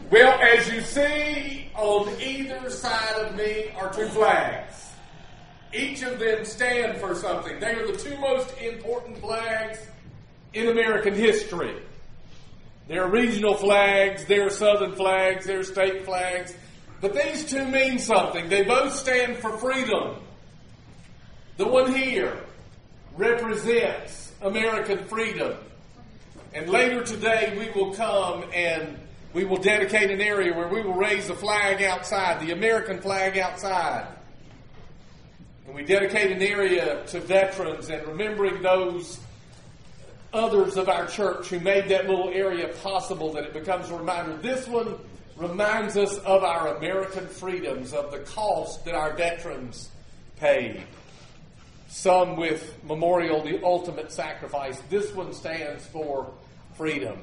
Well, as you see, on either side of me are two flags. Each of them stand for something. They are the two most important flags in American history. There are regional flags, there are southern flags, there are state flags. But these two mean something. They both stand for freedom. The one here represents American freedom. And later today we will come and we will dedicate an area where we will raise a flag outside, the American flag outside. And we dedicate an area to veterans and remembering those others of our church who made that little area possible, that it becomes a reminder. This one reminds us of our American freedoms, of the cost that our veterans paid. Some with memorial, the ultimate sacrifice. This one stands for freedom.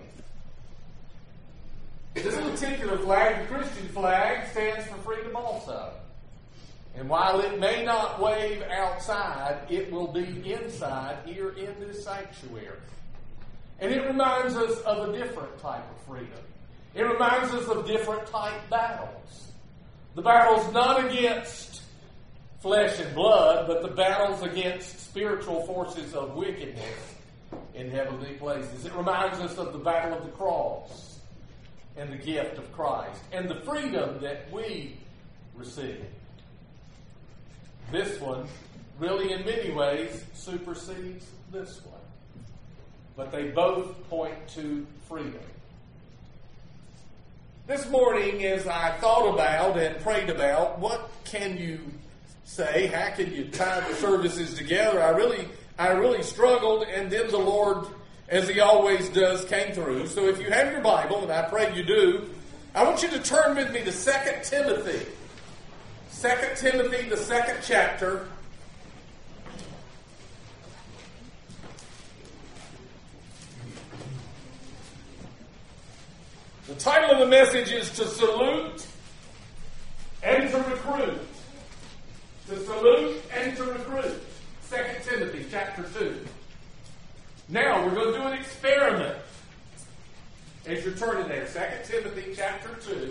This particular flag, the Christian flag, stands for freedom also. And while it may not wave outside, it will be inside here in this sanctuary. And it reminds us of a different type of freedom. It reminds us of different type battles. The battles not against flesh and blood, but the battles against spiritual forces of wickedness in heavenly places. It reminds us of the battle of the cross and the gift of Christ and the freedom that we receive. This one really in many ways supersedes this one. But they both point to freedom. This morning, as I thought about and prayed about, what can you say? How can you tie the services together? I really struggled, and then the Lord, as He always does, came through. So if you have your Bible, and I pray you do, I want you to turn with me to 2 Timothy. 2 Timothy, the 2nd chapter. The title of the message is To Salute and to Recruit. To salute and to recruit. 2 Timothy chapter 2. Now, we're going to do an experiment. As you're turning there, 2 Timothy chapter 2.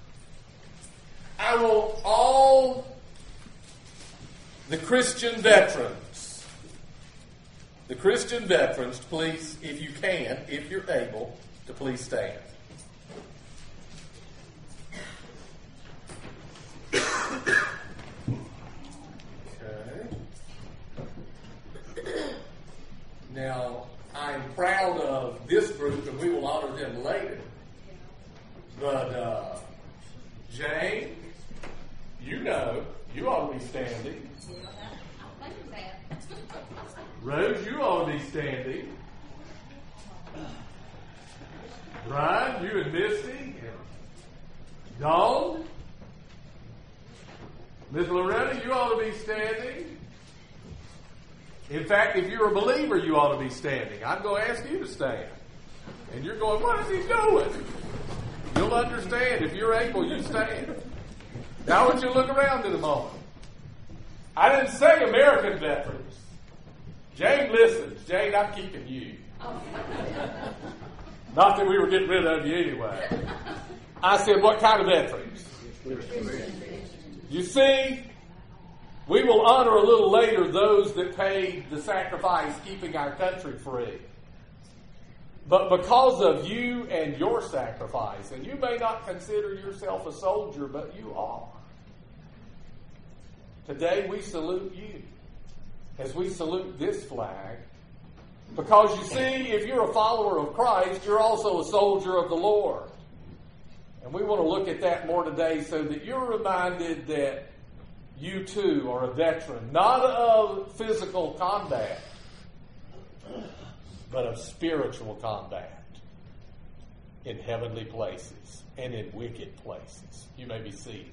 I want all the Christian veterans, please, if you can, if you're able, to please stand. Now, I'm proud of this group, and we will honor them later. But, Jane, you ought to be standing. Rose, you ought to be standing. Brian, you and Misty. Dawn. Miss Loretta, you ought to be standing. In fact, if you're a believer, you ought to be standing. I'm going to ask you to stand. And you're going, what is he doing? You'll understand. If you're able, you stand. Now I want you to look around in a moment. I didn't say American veterans. Jane listens. Jane, I'm keeping you. Not that we were getting rid of you anyway. I said, what kind of veterans? You see, we will honor a little later those that paid the sacrifice keeping our country free. But because of you and your sacrifice, and you may not consider yourself a soldier, but you are. Today we salute you as we salute this flag. Because you see, if you're a follower of Christ, you're also a soldier of the Lord. And we want to look at that more today so that you're reminded that you too are a veteran, not of physical combat, but of spiritual combat in heavenly places and in wicked places. You may be seated.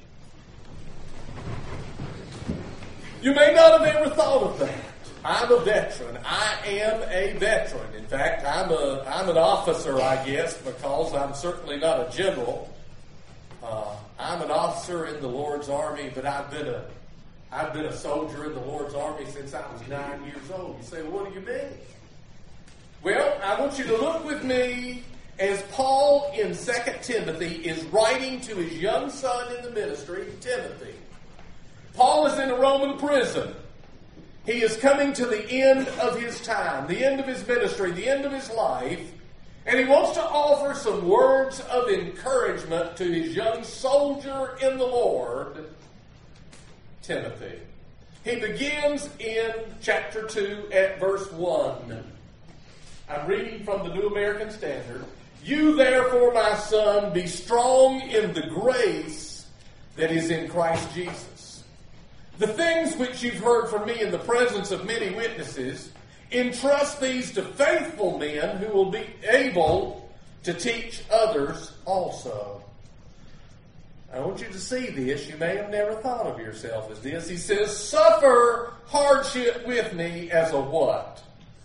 You may not have ever thought of that. I'm a veteran. I am a veteran. In fact, I'm an officer, I guess, because I'm certainly not a general. I'm an officer in the Lord's Army, but I've been a soldier in the Lord's Army since I was 9 years old. You say, well, what do you mean? Well, I want you to look with me as Paul in 2 Timothy is writing to his young son in the ministry, Timothy. Paul is in a Roman prison. He is coming to the end of his time, the end of his ministry, the end of his life, and he wants to offer some words of encouragement to his young soldier in the Lord, Timothy. He begins in chapter 2 at verse 1. I'm reading from the New American Standard. You therefore, my son, be strong in the grace that is in Christ Jesus. The things which you've heard from me in the presence of many witnesses, entrust these to faithful men who will be able to teach others also. I want you to see this. You may have never thought of yourself as this. He says, suffer hardship with me as a what?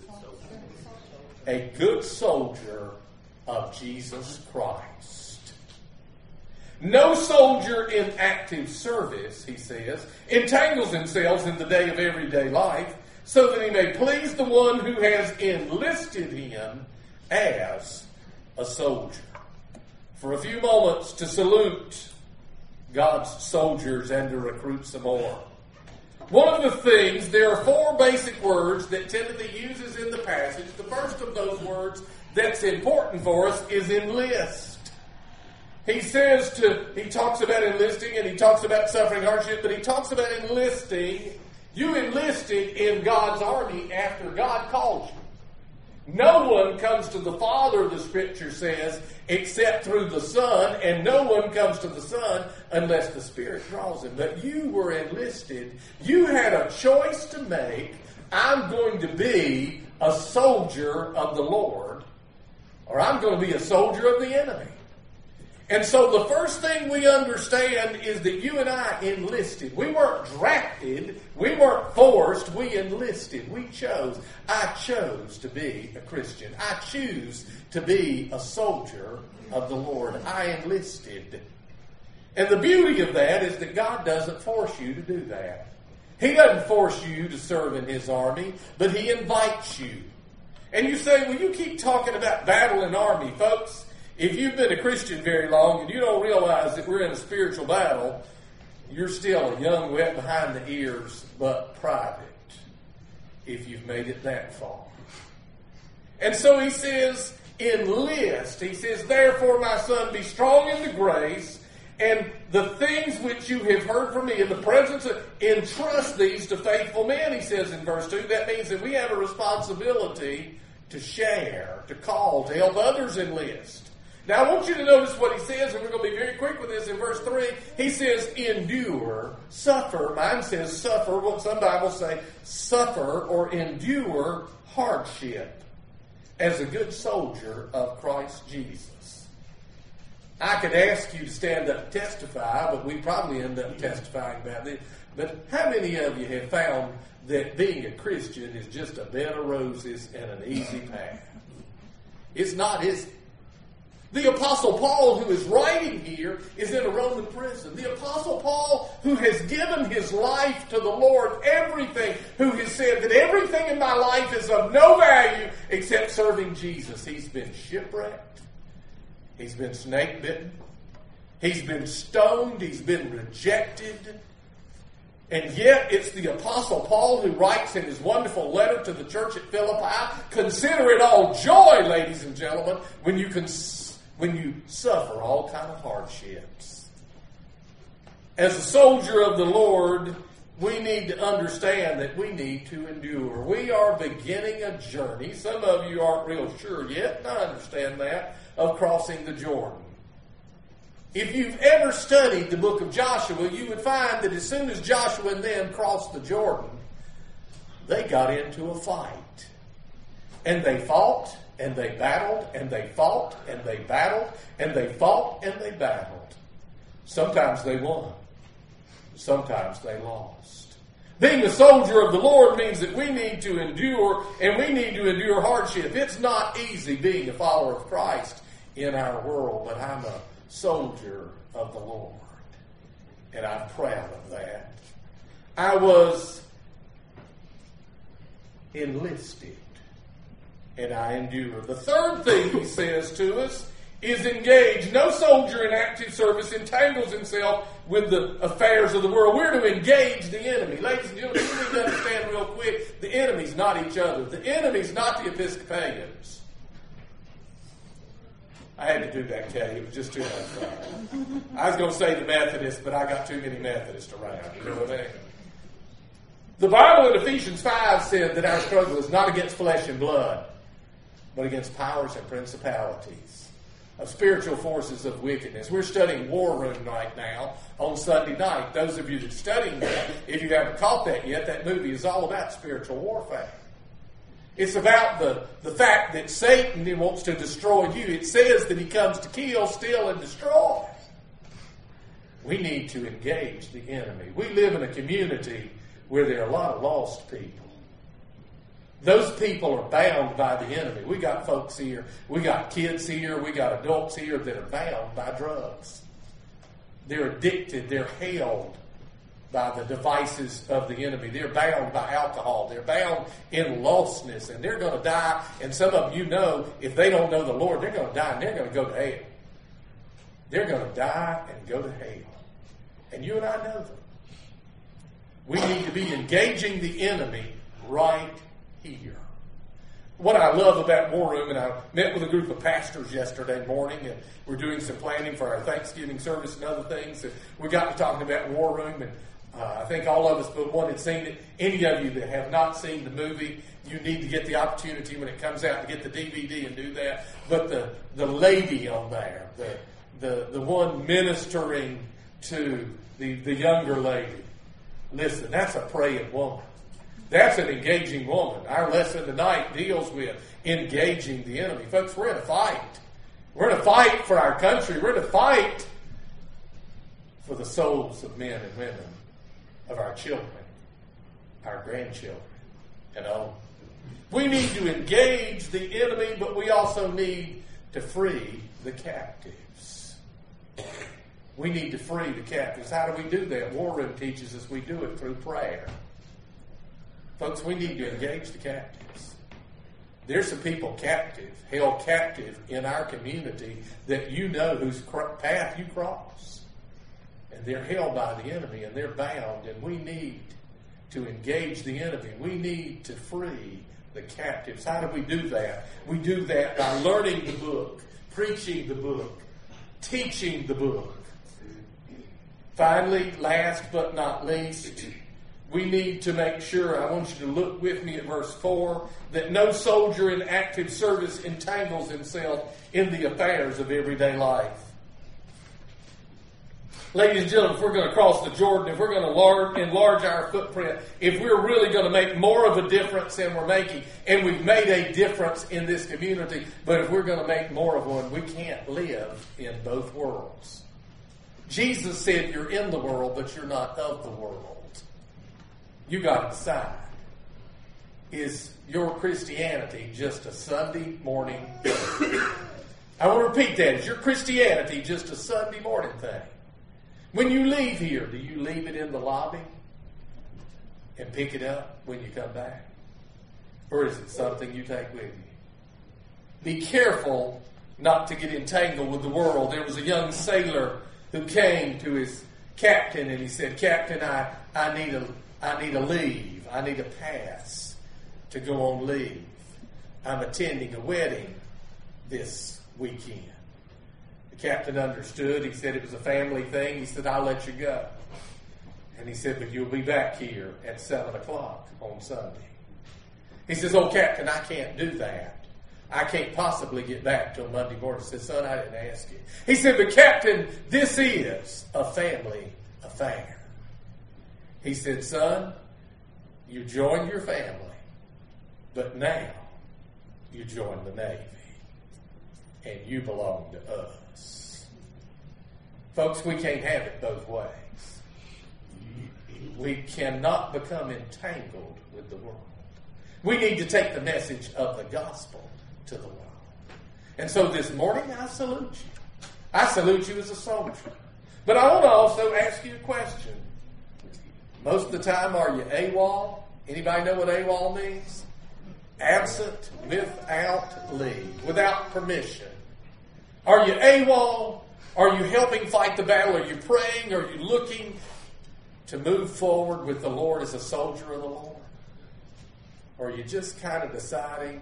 A good soldier of Jesus Christ. No soldier in active service, he says, entangles himself in the day of everyday life, so that he may please the one who has enlisted him as a soldier. For a few moments to salute God's soldiers and to recruit some more. One of the things, there are 4 basic words that Timothy uses in the passage. The first of those words that's important for us is enlist. He talks about enlisting and he talks about suffering hardship, but he talks about enlisting. You enlisted in God's army after God called you. No one comes to the Father, the Scripture says, except through the Son, and no one comes to the Son unless the Spirit draws him. But you were enlisted. You had a choice to make. I'm going to be a soldier of the Lord, or I'm going to be a soldier of the enemy. And so the first thing we understand is that you and I enlisted. We weren't drafted. We weren't forced. We enlisted. We chose. I chose to be a Christian. I choose to be a soldier of the Lord. I enlisted. And the beauty of that is that God doesn't force you to do that. He doesn't force you to serve in His army, but He invites you. And you say, well, you keep talking about battle and army, folks. If you've been a Christian very long and you don't realize that we're in a spiritual battle, you're still a young, wet behind the ears, but private, if you've made it that far. And so he says, enlist. He says, therefore, my son, be strong in the grace, and the things which you have heard from me in the presence of, entrust these to faithful men, he says in verse 2. That means that we have a responsibility to share, to call, to help others enlist. Now, I want you to notice what he says, and we're going to be very quick with this. In verse 3, he says, endure, suffer. Mine says suffer. What some Bibles say, suffer or endure hardship as a good soldier of Christ Jesus. I could ask you to stand up and testify, but we probably end up testifying about this. But how many of you have found that being a Christian is just a bed of roses and an easy path? It's not, is it? The Apostle Paul, who is writing here, is in a Roman prison. The Apostle Paul, who has given his life to the Lord, everything, who has said that everything in my life is of no value except serving Jesus. He's been shipwrecked. He's been snake bitten. He's been stoned. He's been rejected. And yet it's the Apostle Paul who writes in his wonderful letter to the church at Philippi, consider it all joy, ladies and gentlemen, when you suffer all kind of hardships. As a soldier of the Lord, we need to understand that we need to endure. We are beginning a journey. Some of you aren't real sure yet, and I understand that, of crossing the Jordan. If you've ever studied the book of Joshua, you would find that as soon as Joshua and them crossed the Jordan, they got into a fight. And they fought, and they battled, and they fought, and they battled, and they fought, and they battled. Sometimes they won. Sometimes they lost. Being a soldier of the Lord means that we need to endure, and we need to endure hardship. It's not easy being a follower of Christ in our world, but I'm a soldier of the Lord, and I'm proud of that. I was enlisted. and I endure. The third thing he says to us is engage. No soldier in active service entangles himself with the affairs of the world. We're to engage the enemy. Ladies and gentlemen, you need to understand real quick, the enemy's not each other. The enemy's not the Episcopalians. I had to do that, Kay. It was just too much fun. I was going to say the Methodists, but I got too many Methodists around. You know what I mean? The Bible in Ephesians 5 said that our struggle is not against flesh and blood, but against powers and principalities of spiritual forces of wickedness. We're studying War Room right now on Sunday night. Those of you that are studying that, if you haven't caught that yet, that movie is all about spiritual warfare. It's about the fact that Satan wants to destroy you. It says that he comes to kill, steal, and destroy. We need to engage the enemy. We live in a community where there are a lot of lost people. Those people are bound by the enemy. We got folks here, we got kids here, we got adults here that are bound by drugs. They're addicted, they're held by the devices of the enemy. They're bound by alcohol. They're bound in lostness, and they're going to die. And some of you know, if they don't know the Lord, they're going to die and they're going to go to hell. They're going to die and go to hell. And you and I know them. We need to be engaging the enemy right here. What I love about War Room, and I met with a group of pastors yesterday morning, and we're doing some planning for our Thanksgiving service and other things. And we got to talking about War Room, and I think all of us but one had seen it. Any of you that have not seen the movie, you need to get the opportunity when it comes out to get the DVD and do that. But the lady on there, the one ministering to the younger lady, listen, that's a praying woman. That's an engaging woman. Our lesson tonight deals with engaging the enemy. Folks, we're in a fight. We're in a fight for our country. We're in a fight for the souls of men and women, of our children, our grandchildren, and all. We need to engage the enemy, but we also need to free the captives. We need to free the captives. How do we do that? War Room teaches us we do it through prayer. Folks, we need to engage the captives. There's some people captive, held captive in our community that you know whose path you cross. And they're held by the enemy and they're bound, and we need to engage the enemy. We need to free the captives. How do we do that? We do that by learning the book, preaching the book, teaching the book. Finally, last but not least, we need to make sure, I want you to look with me at verse 4, that no soldier in active service entangles himself in the affairs of everyday life. Ladies and gentlemen, if we're going to cross the Jordan, if we're going to enlarge our footprint, if we're really going to make more of a difference than we're making, and we've made a difference in this community, but if we're going to make more of one, we can't live in both worlds. Jesus said you're in the world, but you're not of the world. You got to decide. Is your Christianity just a Sunday morning thing? I want to repeat that. Is your Christianity just a Sunday morning thing? When you leave here, do you leave it in the lobby and pick it up when you come back? Or is it something you take with you? Be careful not to get entangled with the world. There was a young sailor who came to his captain and he said, "Captain, I need a leave. I need a pass to go on leave. I'm attending a wedding this weekend." The captain understood. He said it was a family thing. He said, "I'll let you go." And he said, "But you'll be back here at 7 o'clock on Sunday." He says, "Oh, Captain, I can't do that. I can't possibly get back till Monday morning." He said, "Son, I didn't ask you." He said, "But Captain, this is a family affair." He said, "Son, you joined your family, but now you join the Navy, and you belong to us." Folks, we can't have it both ways. We cannot become entangled with the world. We need to take the message of the gospel to the world. And so this morning, I salute you. I salute you as a soldier. But I want to also ask you a question. Most of the time, are you AWOL? Anybody know what AWOL means? absent without leave, without permission? Are you AWOL? Are you helping fight the battle? Are you praying? Are you looking to move forward with the Lord as a soldier of the Lord? Or are you just kind of deciding,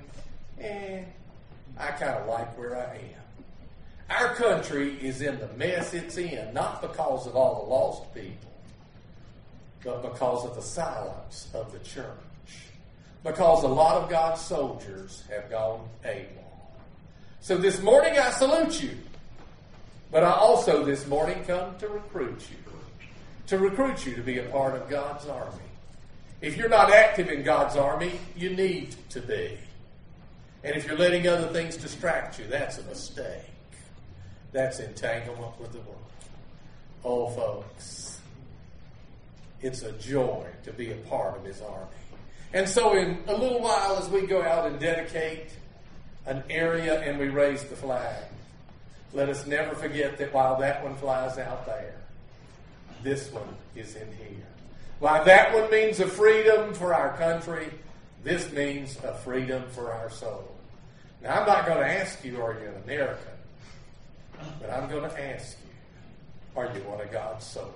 I kind of like where I am? Our country is in the mess it's in, not because of all the lost people, but because of the silence of the church. Because a lot of God's soldiers have gone AWOL. So this morning I salute you, but I also this morning come to recruit you. To recruit you to be a part of God's army. If you're not active in God's army, you need to be. And if you're letting other things distract you, that's a mistake. That's entanglement with the world. Oh, folks, it's a joy to be a part of His army. And so in a little while, as we go out and dedicate an area and we raise the flag, let us never forget that while that one flies out there, this one is in here. While that one means a freedom for our country, this means a freedom for our soul. Now, I'm not going to ask you, are you an American? But I'm going to ask you, are you one of God's soldiers?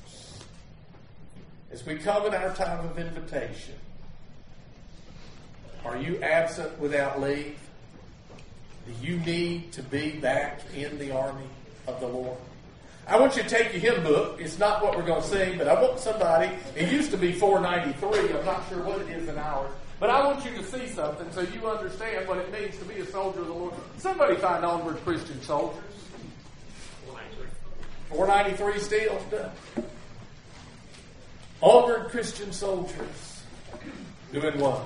As we come in our time of invitation, are you absent without leave? Do you need to be back in the army of the Lord? I want you to take your hymn book. It's not what we're going to sing, but I want somebody, it used to be 493. I'm not sure what it is in ours. But I want you to see something so you understand what it means to be a soldier of the Lord. Somebody find Onward Christian Soldiers. 493 still? Onward Christian Soldiers. Doing what?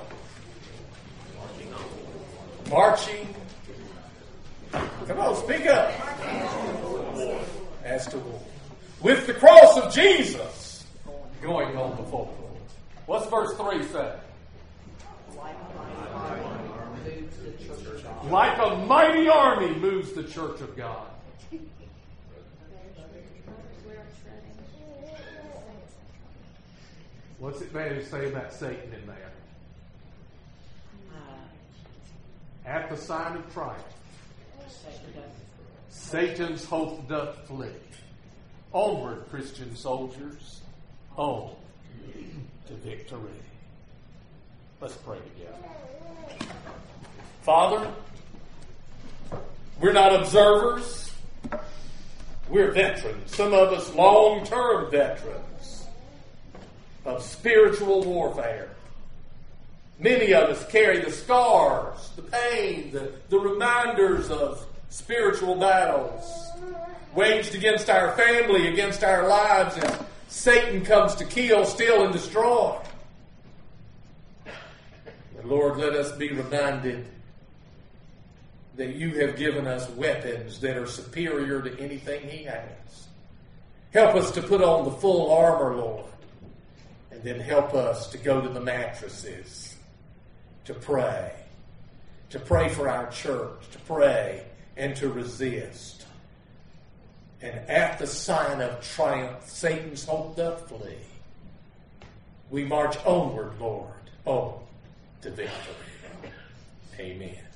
Marching. Come on, speak up. As to war. With the cross of Jesus going on before the Lord. What's verse 3 say? Like a mighty army moves the church of God. What's it man to say about Satan in there? At the sign of triumph, Satan's host doth flee. Onward, Christian soldiers, on to victory. Let's pray together. Father, we're not observers. We're veterans. Some of us long-term veterans of spiritual warfare. Many of us carry the scars, the pain, the reminders of spiritual battles waged against our family, against our lives, as Satan comes to kill, steal, and destroy. And Lord, let us be reminded that you have given us weapons that are superior to anything he has. Help us to put on the full armor, Lord, and then help us to go to the mattresses, to pray for our church, to pray and to resist. And at the sign of triumph, Satan's hope doth flee. We march onward, Lord, on to victory. Amen.